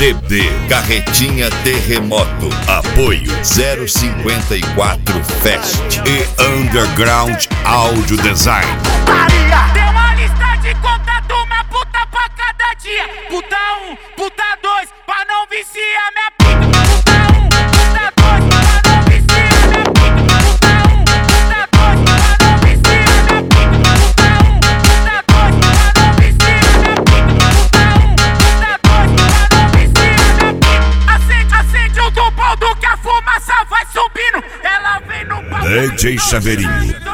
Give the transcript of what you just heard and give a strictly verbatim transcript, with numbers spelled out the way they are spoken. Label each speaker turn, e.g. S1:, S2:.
S1: T D Carretinha Terremoto. Apoio zero cinquenta e quatro Fest e Underground Audio Design.
S2: Tem uma lista de contato, uma puta pra cada dia. Puta um, puta dois, pra não viciar minha pica. Puta um, puta dois, pra não viciar minha pica. Puta um, puta dois, pra não viciar minha pica. Puta um, puta dois, pra não viciar minha pica. Puta um, puta dois, pra não viciar minha pica. Acende, acende o do baldo que a fumaça vai subindo. Ela vem no pau.
S1: D J Chaveirinho.